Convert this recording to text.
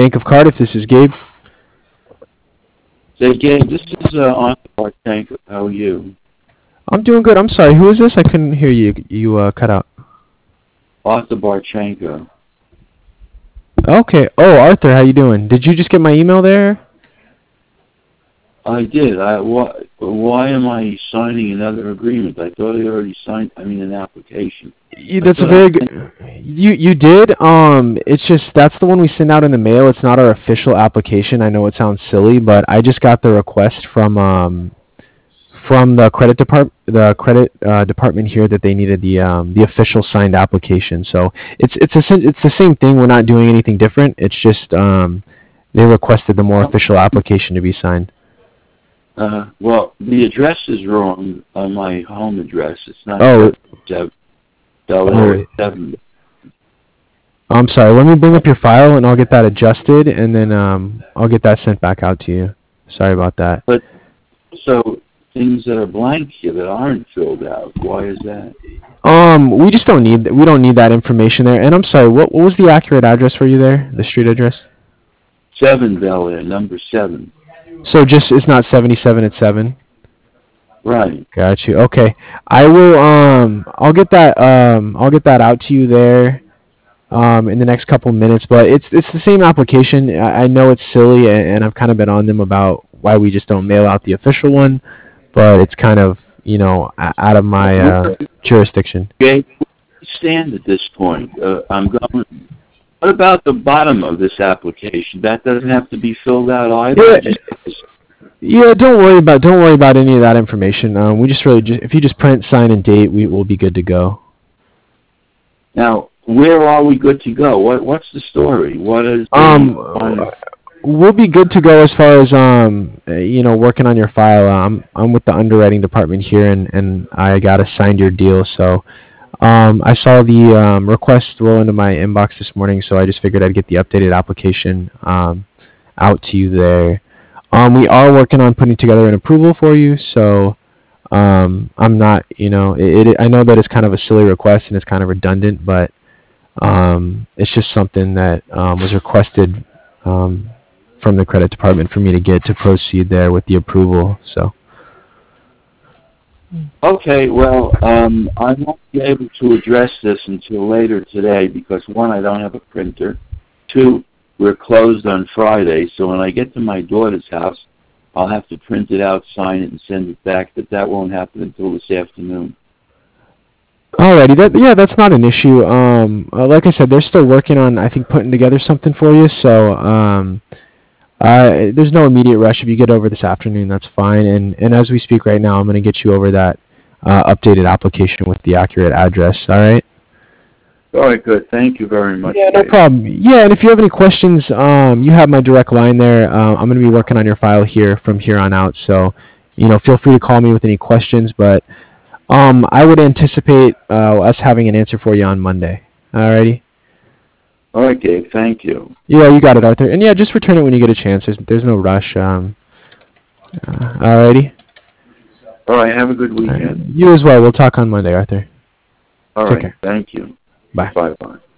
Bank of Cardiff. This is Gabe. Say, Gabe, this is Arthur Barchenko. How are you? I'm doing good. I'm sorry. Who is this? I couldn't hear you. You cut out. Arthur Barchenko. Okay. Oh, Arthur, how you doing? Did you just get my email there? I did. Why am I signing another agreement? I thought I already signed. An application. That's a very good. You did. It's just that's the one we send out in the mail. It's not our official application. I know it sounds silly, but I just got the request from the credit department here that they needed the official signed application. So it's the same thing. We're not doing anything different. It's just they requested the more official application to be signed. Well, the address is wrong on my home address. It's not 7. I'm sorry. Let me bring up your file and I'll get that adjusted, and then I'll get that sent back out to you. Sorry about that. But so things that are blank here that aren't filled out. Why is that? We just don't need that information there. And I'm sorry. What was the accurate address for you there? The street address? 7 Bel Air, number 7. So just it's not 77, it's 7. Right. Got you. Okay. I will. I'll get that. I'll get that out to you there. In the next couple minutes, but it's the same application. I know it's silly, and I've kind of been on them about why we just don't mail out the official one, but it's kind of out of my jurisdiction. Okay. Stand at this point. I'm going. What about the bottom of this application? That doesn't have to be filled out either. Yeah, don't worry about any of that information. We just if you just print, sign, and date, we will be good to go. Now, where are we good to go? What's the story? What is? We'll be good to go as far as working on your file. I'm with the underwriting department here, and I got assigned your deal. So I saw the request roll into my inbox this morning, so I just figured I'd get the updated application out to you there. We are working on putting together an approval for you, so I'm not, I know that it's kind of a silly request and it's kind of redundant, but it's just something that was requested from the credit department for me to get to proceed there with the approval. So. Okay, well, I won't be able to address this until later today because 1, I don't have a printer. 2, we're closed on Friday, so when I get to my daughter's house, I'll have to print it out, sign it, and send it back, but that won't happen until this afternoon. Alrighty, that's not an issue. Like I said, they're still working on, I think, putting together something for you, so there's no immediate rush. If you get over this afternoon, that's fine, and as we speak right now, I'm going to get you over that updated application with the accurate address, alright? All right, good. Thank you very much. Yeah, no problem. Yeah, and if you have any questions, you have my direct line there. I'm going to be working on your file here from here on out, so feel free to call me with any questions, but I would anticipate us having an answer for you on Monday. Alrighty? All right, Gabe. Thank you. Yeah, you got it, Arthur. And yeah, just return it when you get a chance. There's no rush. Alrighty? All right, have a good weekend. You as well. We'll talk on Monday, Arthur. All right, thank you. Bye. Bye-bye.